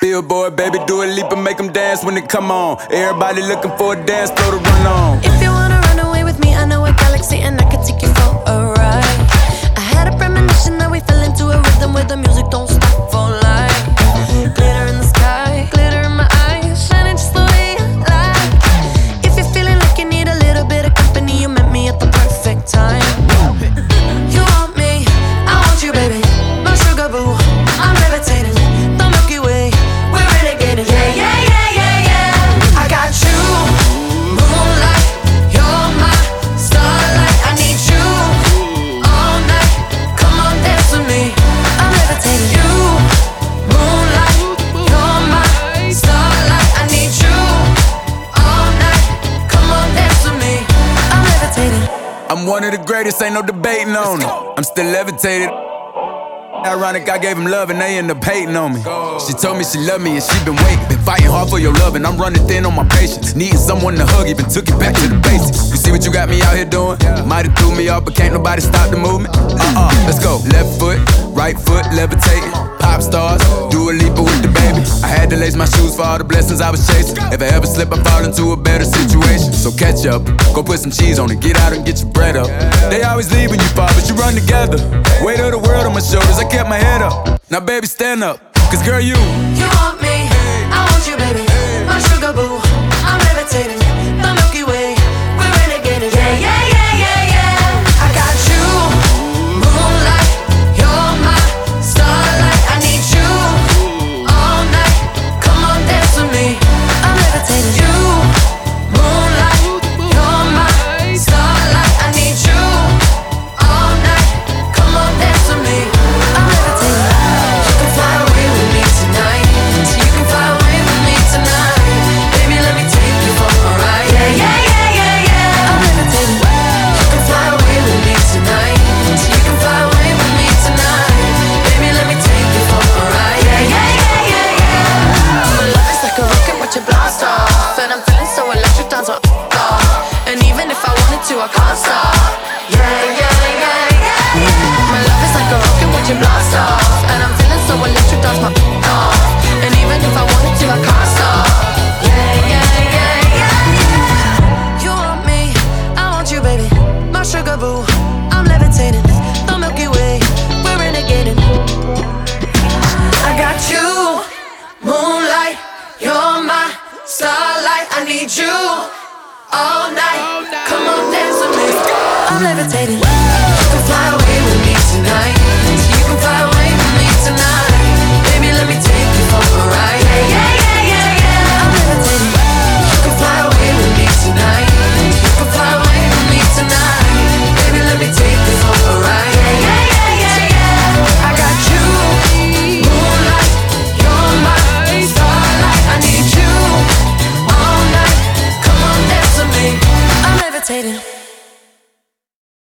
Billboard, baby, do a leap and make them dance when they come on. Everybody looking for a dance floor to run on. If you wanna run away with me, I know a galaxy and I can take you for a ride. I had a premonition that we fell into a rhythm where the music don't stop for life. Glitter in the sky, glitter in my eyes, shining just the way I like. If you're feeling like you need a little bit of company, you met me at the perfect time. You want me, I want you, baby. My sugar boo, I'm levitating. The Milky Way, we're renegading. Yeah, yeah, yeah, yeah, yeah. I got you, moonlight. You're my starlight. I need you all night. Come on, dance with me. I'm levitating. You, moonlight. You're my starlight. I need you all night. Come on, dance with me. I'm levitating. I'm one of the greatest, ain't no debating on it. I'm still levitated. Ironic, I gave him love and they end up hating on me. She told me she loved me and she been waiting. Been fighting hard for your love and I'm running thin on my patience. Needing someone to hug, even took it back to the basics. You see what you got me out here doing? Might have threw me off, but can't nobody stop the movement. Let's go. Left foot, right foot, levitating. Pop stars, do a leap with the baby. I had to lace my shoes for all the blessings I was chasing. If I ever slip, I fall into a better situation. So catch up, go put some cheese on it, get out and get your bread up. They always leaving you far, but you run together. Weight of the world on my shoulders, I kept my head up. Now baby, stand up, cause girl, you want me.